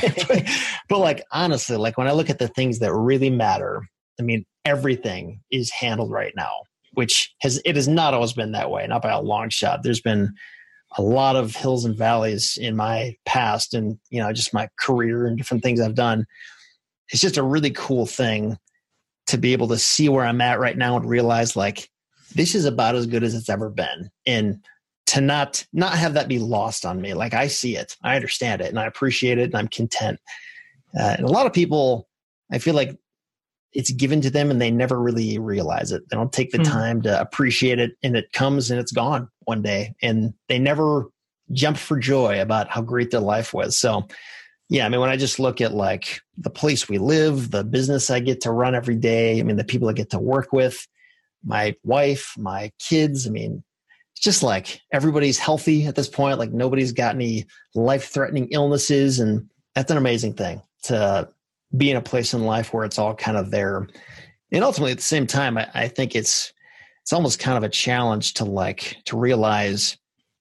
But like, honestly, like when I look at the things that really matter, I mean, everything is handled right now, which it has not always been that way, not by a long shot. There's been a lot of hills and valleys in my past and, just my career and different things I've done. It's just a really cool thing to be able to see where I'm at right now and realize like, this is about as good as it's ever been. And to not have that be lost on me. Like I see it, I understand it, and I appreciate it, and I'm content. And a lot of people, I feel like it's given to them and they never really realize it. They don't take the time to appreciate it, and it comes and it's gone one day, and they never jump for joy about how great their life was. So yeah, I mean, when I just look at like the place we live, the business I get to run every day, I mean, the people I get to work with, my wife, my kids, I mean, it's just like everybody's healthy at this point. Like nobody's got any life-threatening illnesses. And that's an amazing thing to be in a place in life where it's all kind of there. And ultimately at the same time, I think it's almost kind of a challenge to realize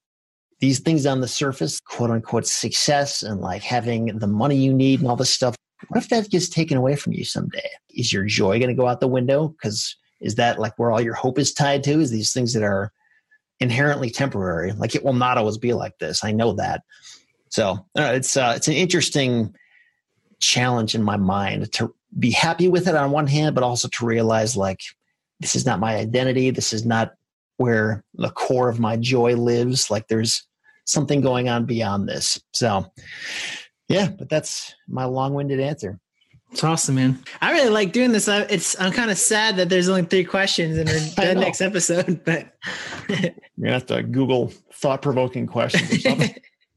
these things on the surface, quote unquote success, and like having the money you need and all this stuff. What if that gets taken away from you someday? Is your joy going to go out the window? Because is that like where all your hope is tied to? Is these things that are inherently temporary? Like it will not always be like this. I know that. So it's an interesting challenge in my mind to be happy with it on one hand, but also to realize like, this is not my identity. This is not where the core of my joy lives. Like there's something going on beyond this. So yeah, but that's my long-winded answer. It's awesome, man. I really like doing this. I'm kind of sad that there's only 3 questions and we're done next episode, but you're gonna have to Google thought-provoking questions or something.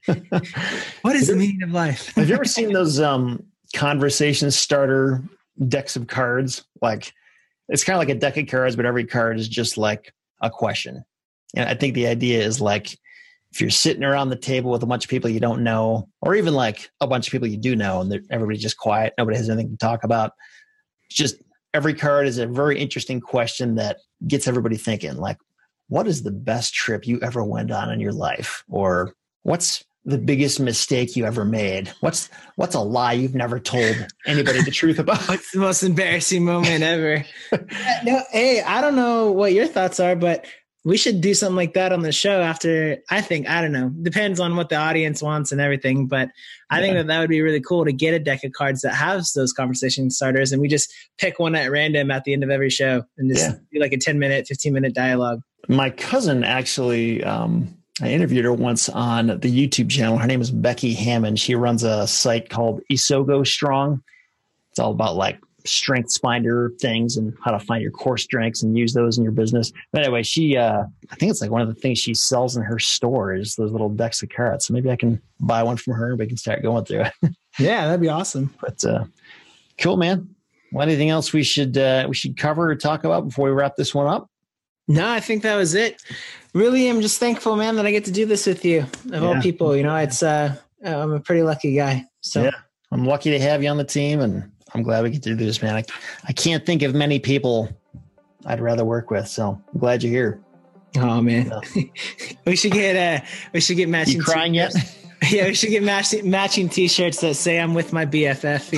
What is the meaning of life? Have you ever seen those conversation starter decks of cards? Like it's kind of like a deck of cards, but every card is just like a question. And I think the idea is like, if you're sitting around the table with a bunch of people you don't know, or even like a bunch of people you do know, and everybody's just quiet, nobody has anything to talk about. Just every card is a very interesting question that gets everybody thinking, like, what is the best trip you ever went on in your life? Or what's the biggest mistake you ever made? What's a lie you've never told anybody the truth about? What's the most embarrassing moment ever? No, hey, I don't know what your thoughts are, but we should do something like that on the show after, I don't know, depends on what the audience wants and everything. But I think that would be really cool to get a deck of cards that has those conversation starters. And we just pick one at random at the end of every show and just do like a 10-minute, 15-minute dialogue. My cousin actually, I interviewed her once on the YouTube channel. Her name is Becky Hammond. She runs a site called Isogo Strong. It's all about like strengths finder things and how to find your core strengths and use those in your business. But anyway, she, I think it's like one of the things she sells in her store is those little decks of cards. So maybe I can buy one from her and we can start going through it. Yeah, that'd be awesome. But cool, man. Well, anything else we should cover or talk about before we wrap this one up? No, I think that was it. Really, I'm just thankful, man, that I get to do this with you. Of all people, it's I'm a pretty lucky guy. So yeah, I'm lucky to have you on the team, and I'm glad we get to do this, man. I can't think of many people I'd rather work with, so I'm glad you're here. Oh man, we should get matching. You crying yet? Yeah, we should get matching T-shirts that say "I'm with my BFF."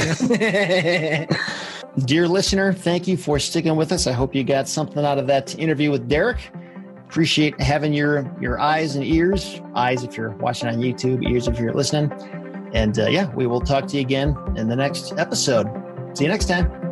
You know. Dear listener, thank you for sticking with us. I hope you got something out of that interview with Derek. Appreciate having your eyes and ears. Eyes if you're watching on YouTube, ears if you're listening. And we will talk to you again in the next episode. See you next time.